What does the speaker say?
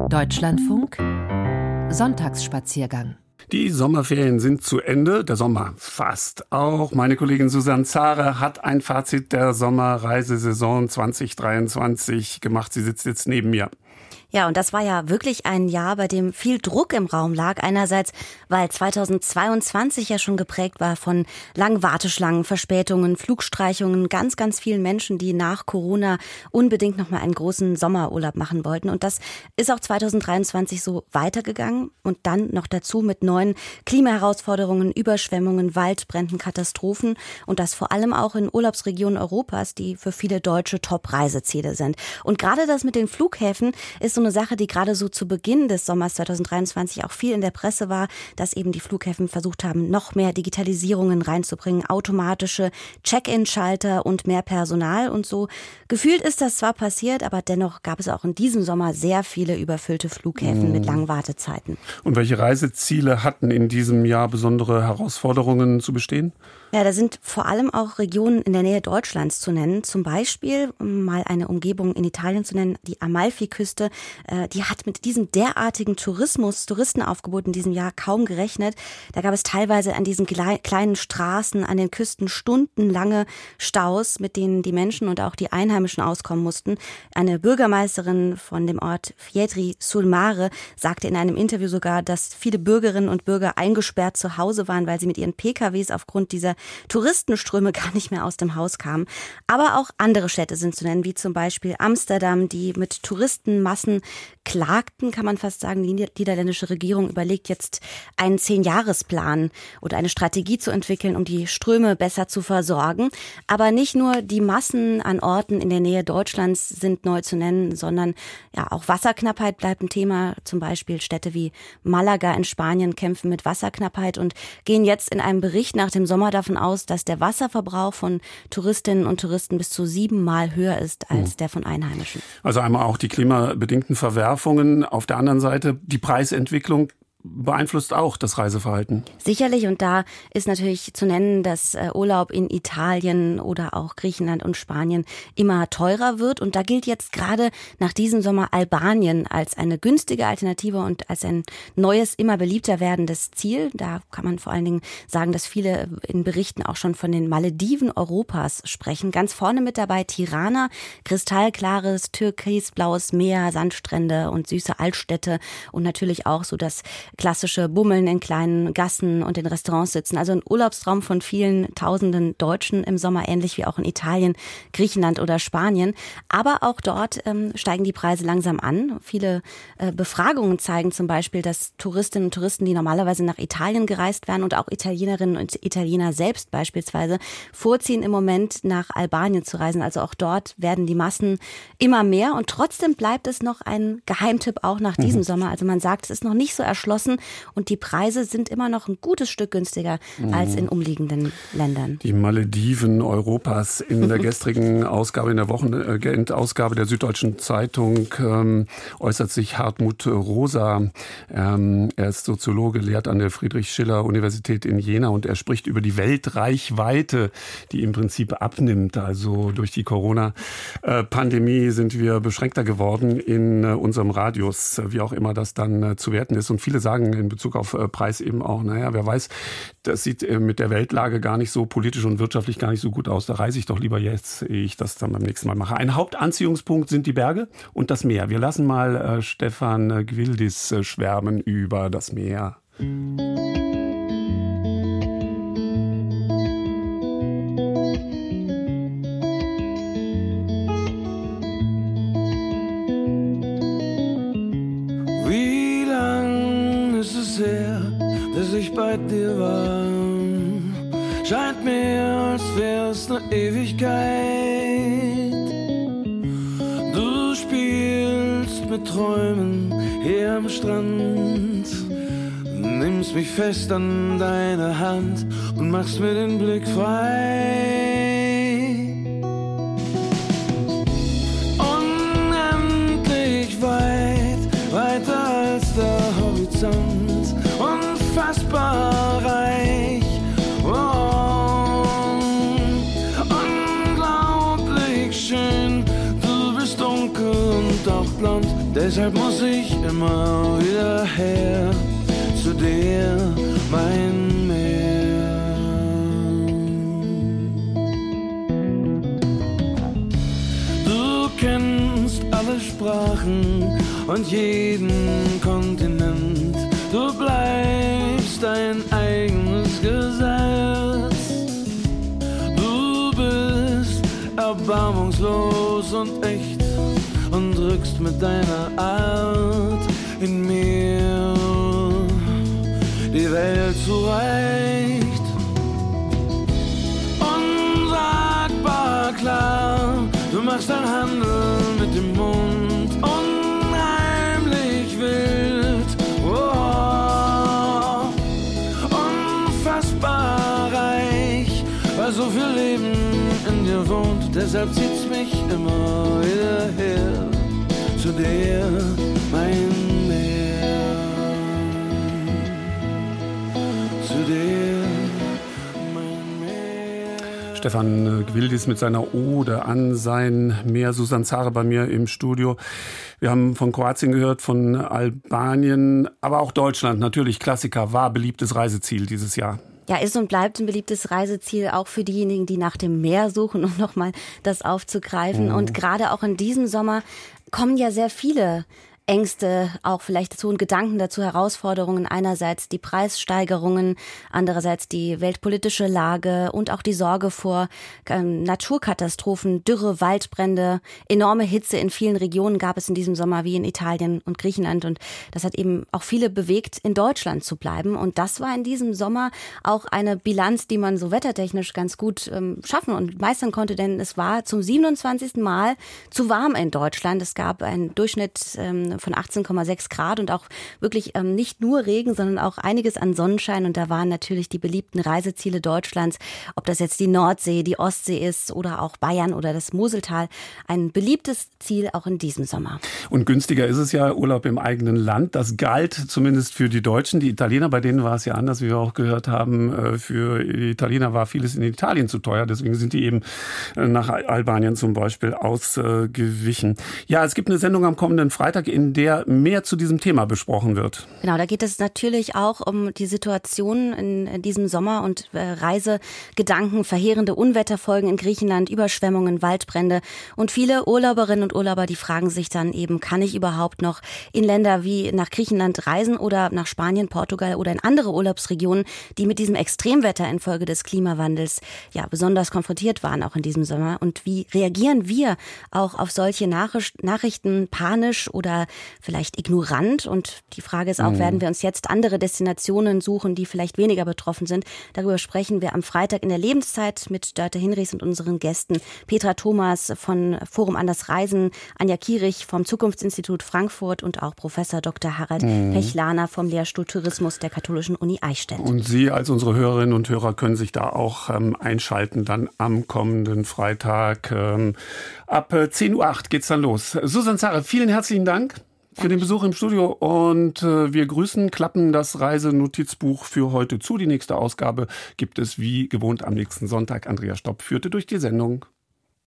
Deutschlandfunk Sonntagsspaziergang. Die Sommerferien sind zu Ende, der Sommer fast auch. Meine Kollegin Susanne Zahre hat ein Fazit der Sommerreisesaison 2023 gemacht. Sie sitzt jetzt neben mir. Ja, und das war ja wirklich ein Jahr, bei dem viel Druck im Raum lag. Einerseits, weil 2022 ja schon geprägt war von langen Warteschlangen, Verspätungen, Flugstreichungen, ganz, ganz vielen Menschen, die nach Corona unbedingt nochmal einen großen Sommerurlaub machen wollten. Und das ist auch 2023 so weitergegangen. Und dann noch dazu mit neuen Klimaherausforderungen, Überschwemmungen, Waldbränden, Katastrophen. Und das vor allem auch in Urlaubsregionen Europas, die für viele Deutsche Top-Reiseziele sind. Und gerade das mit den Flughäfen ist so eine Sache, die gerade so zu Beginn des Sommers 2023 auch viel in der Presse war, dass eben die Flughäfen versucht haben, noch mehr Digitalisierungen reinzubringen, automatische Check-in-Schalter und mehr Personal und so. Gefühlt ist das zwar passiert, aber dennoch gab es auch in diesem Sommer sehr viele überfüllte Flughäfen mit langen Wartezeiten. Und welche Reiseziele hatten in diesem Jahr besondere Herausforderungen zu bestehen? Ja, da sind vor allem auch Regionen in der Nähe Deutschlands zu nennen. Zum Beispiel, um mal eine Umgebung in Italien zu nennen, die Amalfiküste. Die hat mit diesem derartigen Touristenaufgebot in diesem Jahr kaum gerechnet. Da gab es teilweise an diesen kleinen Straßen an den Küsten stundenlange Staus, mit denen die Menschen und auch die Einheimischen auskommen mussten. Eine Bürgermeisterin von dem Ort Fietri sul Mare sagte in einem Interview sogar, dass viele Bürgerinnen und Bürger eingesperrt zu Hause waren, weil sie mit ihren PKWs aufgrund dieser Touristenströme gar nicht mehr aus dem Haus kamen. Aber auch andere Städte sind zu nennen, wie zum Beispiel Amsterdam, die mit Touristenmassen klagten, kann man fast sagen. Die niederländische Regierung überlegt jetzt einen 10-Jahresplan oder eine Strategie zu entwickeln, um die Ströme besser zu versorgen. Aber nicht nur die Massen an Orten in der Nähe Deutschlands sind neu zu nennen, sondern ja auch Wasserknappheit bleibt ein Thema. Zum Beispiel Städte wie Malaga in Spanien kämpfen mit Wasserknappheit und gehen jetzt in einem Bericht nach dem Sommer davon aus, dass der Wasserverbrauch von Touristinnen und Touristen bis zu 7-mal höher ist als der von Einheimischen. Also einmal auch die klimabedingten Verwerfungen, auf der anderen Seite die Preisentwicklung beeinflusst auch das Reiseverhalten. Sicherlich, und da ist natürlich zu nennen, dass Urlaub in Italien oder auch Griechenland und Spanien immer teurer wird. Und da gilt jetzt gerade nach diesem Sommer Albanien als eine günstige Alternative und als ein neues, immer beliebter werdendes Ziel. Da kann man vor allen Dingen sagen, dass viele in Berichten auch schon von den Malediven Europas sprechen. Ganz vorne mit dabei Tirana, kristallklares, türkisblaues Meer, Sandstrände und süße Altstädte und natürlich auch so das klassische Bummeln in kleinen Gassen und in Restaurants sitzen. Also ein Urlaubstraum von vielen Tausenden Deutschen im Sommer, ähnlich wie auch in Italien, Griechenland oder Spanien. Aber auch dort steigen die Preise langsam an. Viele Befragungen zeigen zum Beispiel, dass Touristinnen und Touristen, die normalerweise nach Italien gereist wären und auch Italienerinnen und Italiener selbst beispielsweise, vorziehen im Moment nach Albanien zu reisen. Also auch dort werden die Massen immer mehr und trotzdem bleibt es noch ein Geheimtipp auch nach diesem Sommer. Also man sagt, es ist noch nicht so erschlossen und die Preise sind immer noch ein gutes Stück günstiger als in umliegenden Ländern. Die Malediven Europas in der gestrigen Ausgabe, in der Wochenendausgabe der Süddeutschen Zeitung äußert sich Hartmut Rosa. Er ist Soziologe, lehrt an der Friedrich-Schiller-Universität in Jena und er spricht über die Weltreichweite, die im Prinzip abnimmt. Also durch die Corona-Pandemie sind wir beschränkter geworden in unserem Radius, wie auch immer das dann zu werten ist. Und viele sagen in Bezug auf Preis eben auch, naja, wer weiß, das sieht mit der Weltlage gar nicht so politisch und wirtschaftlich gar nicht so gut aus. Da reise ich doch lieber jetzt, ehe ich das dann beim nächsten Mal mache. Ein Hauptanziehungspunkt sind die Berge und das Meer. Wir lassen mal Stefan Gwildis schwärmen über das Meer. Dass ich bei dir war, scheint mir, als wär's ne Ewigkeit. Du spielst mit Träumen hier am Strand, nimmst mich fest an deine Hand und machst mir den Blick frei. Unendlich weit, weiter als der Horizont, unfassbar reich, unglaublich schön. Du bist dunkel und auch blond, deshalb muss mich immer wieder her zu dir, mein Meer. Du kennst alle Sprachen und jeden Kontinent. Du bleibst dein eigenes Gesetz. Du bist erbarmungslos und echt und drückst mit deiner Art in mir die Welt zurecht. Unsagbar klar, du machst dein Handeln mit dem Mund unheimlich wild. Oh, unfassbar reich, weil so viel Leben in dir wohnt. Deshalb zieht's mich immer wieder her zu dir, mein Meer. Zu dir, mein Meer. Stefan Gwildis mit seiner Ode an sein Meer. Susanne Zare bei mir im Studio. Wir haben von Kroatien gehört, von Albanien, aber auch Deutschland. Natürlich Klassiker, war beliebtes Reiseziel dieses Jahr. Ja, ist und bleibt ein beliebtes Reiseziel auch für diejenigen, die nach dem Meer suchen, um nochmal das aufzugreifen. Und gerade auch in diesem Sommer kommen ja sehr viele Ängste, auch vielleicht dazu und Gedanken dazu, Herausforderungen. Einerseits die Preissteigerungen, andererseits die weltpolitische Lage und auch die Sorge vor Naturkatastrophen, Dürre, Waldbrände, enorme Hitze in vielen Regionen gab es in diesem Sommer wie in Italien und Griechenland. Und das hat eben auch viele bewegt, in Deutschland zu bleiben. Und das war in diesem Sommer auch eine Bilanz, die man so wettertechnisch ganz gut schaffen und meistern konnte, denn es war zum 27. Mal zu warm in Deutschland. Es gab einen Durchschnitt von 18,6 Grad und auch wirklich nicht nur Regen, sondern auch einiges an Sonnenschein. Und da waren natürlich die beliebten Reiseziele Deutschlands, ob das jetzt die Nordsee, die Ostsee ist oder auch Bayern oder das Moseltal, ein beliebtes Ziel auch in diesem Sommer. Und günstiger ist es ja, Urlaub im eigenen Land. Das galt zumindest für die Deutschen. Die Italiener, bei denen war es ja anders, wie wir auch gehört haben. Für die Italiener war vieles in Italien zu teuer. Deswegen sind die eben nach Albanien zum Beispiel ausgewichen. Ja, es gibt eine Sendung am kommenden Freitag, in der mehr zu diesem Thema besprochen wird. Genau, da geht es natürlich auch um die Situation in diesem Sommer und Reisegedanken, verheerende Unwetterfolgen in Griechenland, Überschwemmungen, Waldbrände. Und viele Urlauberinnen und Urlauber, die fragen sich dann eben, kann ich überhaupt noch in Länder wie nach Griechenland reisen oder nach Spanien, Portugal oder in andere Urlaubsregionen, die mit diesem Extremwetter infolge des Klimawandels ja besonders konfrontiert waren, auch in diesem Sommer. Und wie reagieren wir auch auf solche Nachrichten, panisch oder vielleicht ignorant? Und die Frage ist auch, werden wir uns jetzt andere Destinationen suchen, die vielleicht weniger betroffen sind? Darüber sprechen wir am Freitag in der Lebenszeit mit Dörte Hinrichs und unseren Gästen Petra Thomas von Forum Anders Reisen, Anja Kierich vom Zukunftsinstitut Frankfurt und auch Professor Dr. Harald Pechlaner vom Lehrstuhl Tourismus der Katholischen Uni Eichstätt. Und Sie als unsere Hörerinnen und Hörer können sich da auch einschalten, dann am kommenden Freitag. Ab 10.08 Uhr geht's dann los. Susanne Zare, vielen herzlichen Dank für den Besuch im Studio und wir klappen das Reisenotizbuch für heute zu. Die nächste Ausgabe gibt es wie gewohnt am nächsten Sonntag. Andrea Stopp führte durch die Sendung.